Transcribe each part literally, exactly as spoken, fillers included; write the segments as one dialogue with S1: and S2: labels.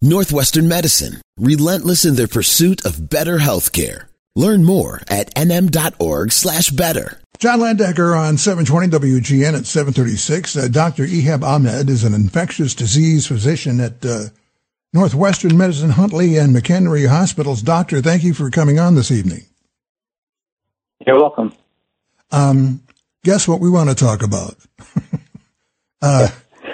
S1: Northwestern Medicine, relentless in their pursuit of better healthcare. Learn more at nm.org slash better.
S2: John Landecker on seven twenty W G N at seven thirty-six. Uh, Doctor Ehab Ahmed is an infectious disease physician at uh, Northwestern Medicine, Huntley and McHenry Hospitals. Doctor, thank you for coming on this evening.
S3: You're welcome.
S2: Um, guess what we want to talk about? uh,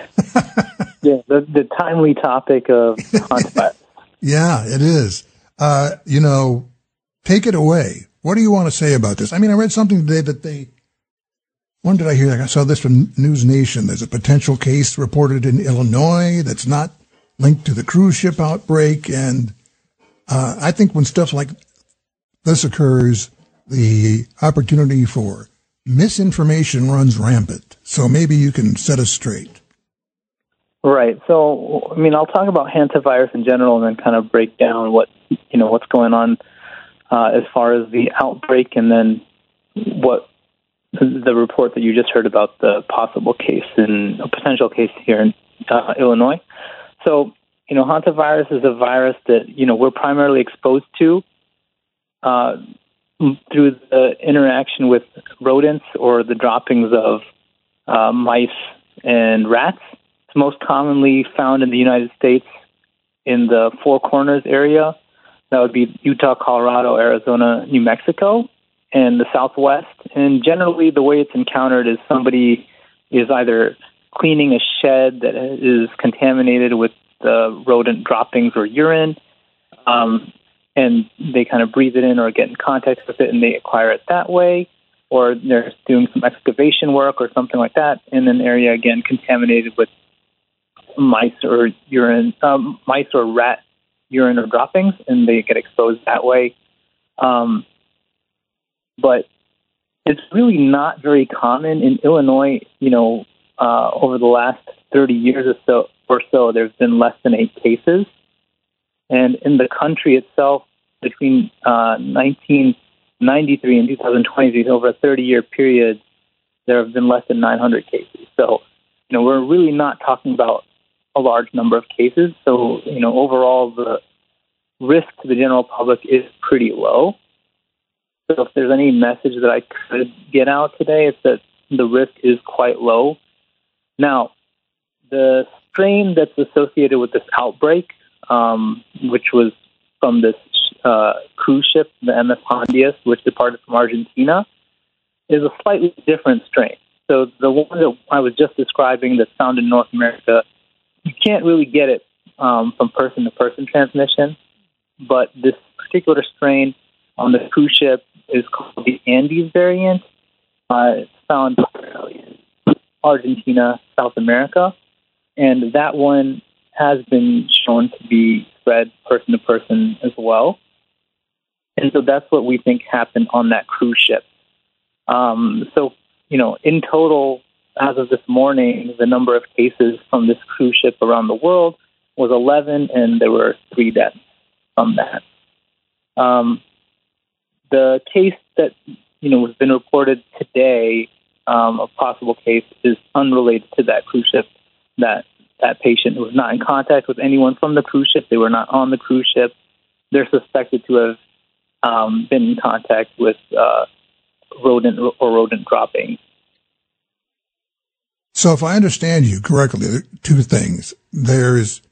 S3: yeah, the, the timely topic of hantavirus.
S2: Yeah, it is. Uh, you know, take it away. What do you want to say about this? I mean, I read something today that they, when did I hear that? I saw this from News Nation. There's a potential case reported in Illinois that's not linked to the cruise ship outbreak. And uh, I think when stuff like this occurs, the opportunity for misinformation runs rampant. So maybe you can set us straight.
S3: Right. So, I mean, I'll talk about hantavirus in general and then kind of break down what, you know, what's going on uh, as far as the outbreak, and then what the report that you just heard about the possible case in a potential case here in uh, Illinois. So, you know, hantavirus is a virus that, you know, we're primarily exposed to uh, through the interaction with rodents or the droppings of uh, mice and rats. It's most commonly found in the United States in the Four Corners area. That would be Utah, Colorado, Arizona, New Mexico, and the Southwest. And generally, the way it's encountered is somebody is either cleaning a shed that is contaminated with the rodent droppings or urine, um, and they kind of breathe it in or get in contact with it, and they acquire it that way. Or they're doing some excavation work or something like that in an area, again, contaminated with mice or urine, um, mice or rat urine or droppings, and they get exposed that way. Um, but it's really not very common in Illinois. You know, uh, over the last thirty years or so, or so, there's been less than eight cases, and in the country itself, between uh, nineteen ninety-three and two thousand twenty-three, over a thirty-year period, there have been less than nine hundred cases. So, you know, we're really not talking about a large number of cases. So, you know, overall, the risk to the general public is pretty low. So if there's any message that I could get out today, it's that the risk is quite low. Now, the strain that's associated with this outbreak, um, which was from this uh, cruise ship, the M S Hondias, which departed from Argentina, is a slightly different strain. So the one that I was just describing that's found in North America, you can't really get it um, from person-to-person transmission, but this particular strain on the cruise ship is called the Andes variant. Uh, it's found in Argentina, South America, and that one has been shown to be spread person-to-person as well. And so that's what we think happened on that cruise ship. Um, so, you know, in total, as of this morning, the number of cases from this cruise ship around the world was eleven, and there were three deaths from that. Um, the case that, you know, has been reported today, um, a possible case, is unrelated to that cruise ship. That that patient was not in contact with anyone from the cruise ship. They were not on the cruise ship. They're suspected to have um, been in contact with uh, rodent or rodent droppings.
S2: So if I understand you correctly, there are two things. There's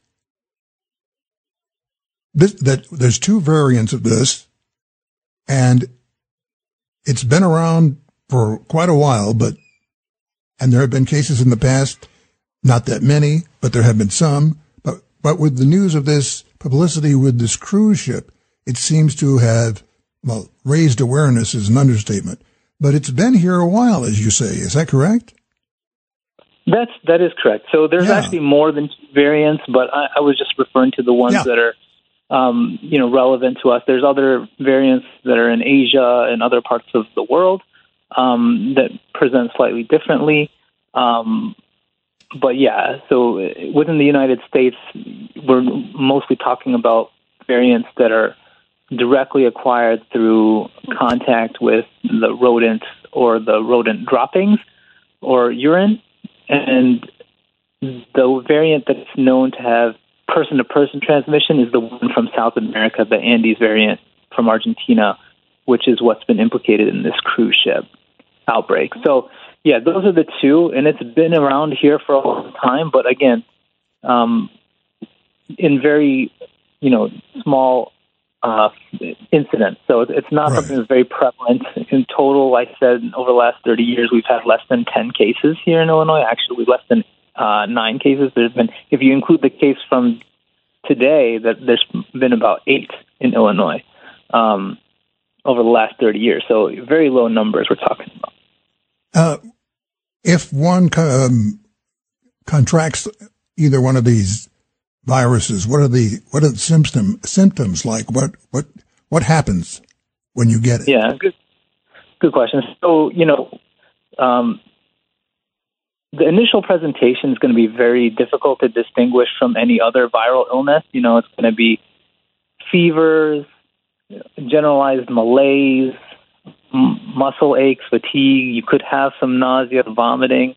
S2: this, that there's two variants of this, and it's been around for quite a while, but, and there have been cases in the past, not that many, but there have been some, but, but with the news of this publicity with this cruise ship, it seems to have, well, raised awareness is an understatement, but it's been here a while, as you say. Is that correct?
S3: That's, that is correct. So there's
S2: Yeah.
S3: actually more than two variants, but I, I was just referring to the ones
S2: Yeah.
S3: that are, um, you know, relevant to us. There's other variants that are in Asia and other parts of the world um, that present slightly differently. Um, but yeah, so within the United States, we're mostly talking about variants that are directly acquired through contact with the rodent or the rodent droppings or urine. And the variant that's known to have person-to-person transmission is the one from South America, the Andes variant from Argentina, which is what's been implicated in this cruise ship outbreak. So, yeah, those are the two, and it's been around here for a long time, but again, um, in very, you know, small uh, incidents. So it's not right. something that's very prevalent. In total, like I said, over the last thirty years, we've had less tthan ten cases here in Illinois, actually less than uh, nine cases. There's been, if you include the case from today, that there's been about eight in Illinois um, over the last thirty years. So very low numbers we're talking about.
S2: Uh, if one um, contracts either one of these viruses, what are the what are the symptom symptoms like? What what what happens when you get it?
S3: Yeah, good good question. So you know, um, the initial presentation is going to be very difficult to distinguish from any other viral illness. You know, it's going to be fevers, generalized malaise, m- muscle aches, fatigue. You could have some nausea, vomiting,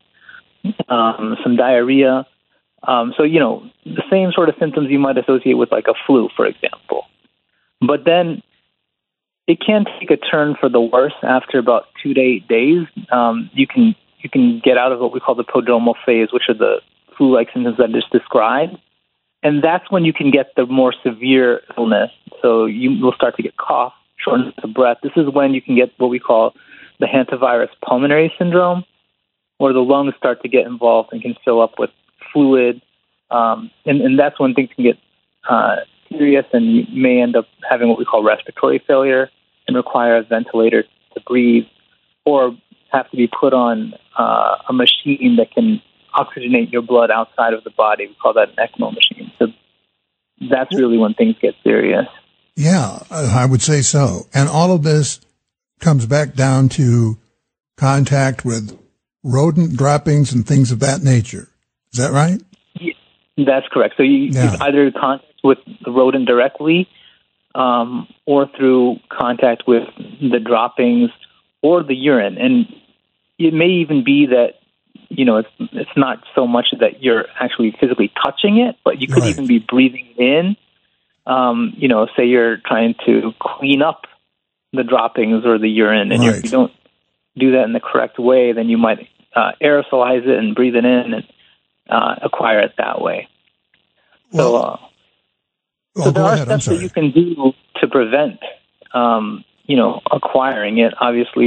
S3: um, some diarrhea. Um, so, you know, the same sort of symptoms you might associate with like a flu, for example. But then it can take a turn for the worse after about two to eight days. Um, you can you can get out of what we call the prodromal phase, which are the flu-like symptoms that I just described. And that's when you can get the more severe illness. So you will start to get cough, shortness of breath. This is when you can get what we call the hantavirus pulmonary syndrome, where the lungs start to get involved and can fill up with fluid, um, and, and that's when things can get uh, serious, and you may end up having what we call respiratory failure and require a ventilator to breathe, or have to be put on uh, a machine that can oxygenate your blood outside of the body. We call that an ECMO machine. So that's really when things get serious.
S2: Yeah, I would say so. And all of this comes back down to contact with rodent droppings and things of that nature. Is that right?
S3: Yeah, that's correct. So you,
S2: yeah.
S3: you either contact with the rodent directly um, or through contact with the droppings or the urine. And it may even be that, you know, it's, it's not so much that you're actually physically touching it, but you could
S2: right.
S3: even be breathing in. Um, you know, say you're trying to clean up the droppings or the urine, and
S2: right.
S3: if you don't do that in the correct way, then you might uh, aerosolize it and breathe it in and Uh, acquire it that way.
S2: Well,
S3: so, uh,
S2: well,
S3: so there are
S2: ahead.
S3: steps that you can do to prevent, um, you know, acquiring it. Obviously,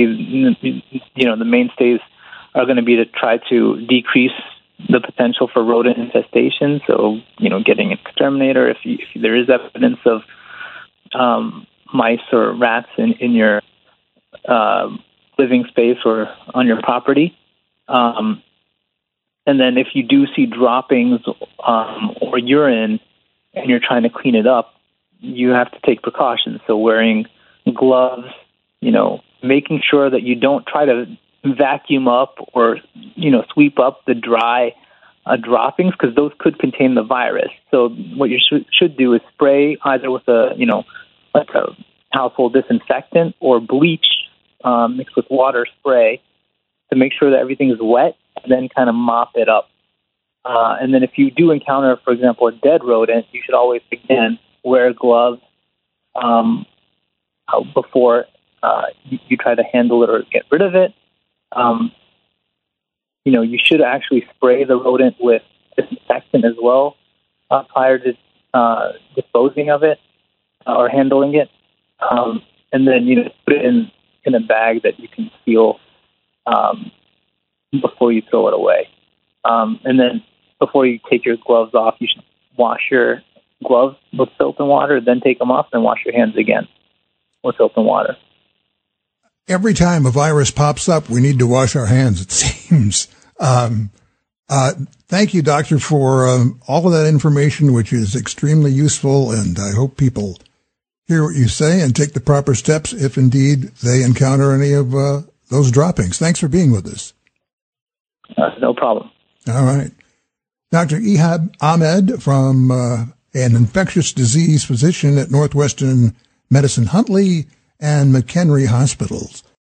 S3: you know, the mainstays are going to be to try to decrease the potential for rodent infestation. So, you know, getting an exterminator if, you, if there is evidence of um, mice or rats in, in your uh, living space or on your property. Um, And then if you do see droppings um, or urine and you're trying to clean it up, you have to take precautions. So wearing gloves, you know, making sure that you don't try to vacuum up or, you know, sweep up the dry uh, droppings, because those could contain the virus. So what you should, should do is spray either with a, you know, like a household disinfectant or bleach um, mixed with water spray to make sure that everything is wet, and then kind of mop it up. Uh, and then if you do encounter, for example, a dead rodent, you should always, again, wear gloves um, before uh, you, you try to handle it or get rid of it. Um, you know, you should actually spray the rodent with disinfectant as well uh, prior to uh, disposing of it uh, or handling it. Um, and then, you know, put it in, in a bag that you can seal um before you throw it away. Um, and then before you take your gloves off, you should wash your gloves with soap and water, then take them off and wash your hands again with soap and water.
S2: Every time a virus pops up, we need to wash our hands, it seems. Um, uh, thank you, Doctor, for um, all of that information, which is extremely useful, and I hope people hear what you say and take the proper steps if indeed they encounter any of uh, those droppings. Thanks for being with us.
S3: Uh, no problem.
S2: All right. Doctor Ehab Ahmed, from uh, an infectious disease physician at Northwestern Medicine Huntley and McHenry Hospitals.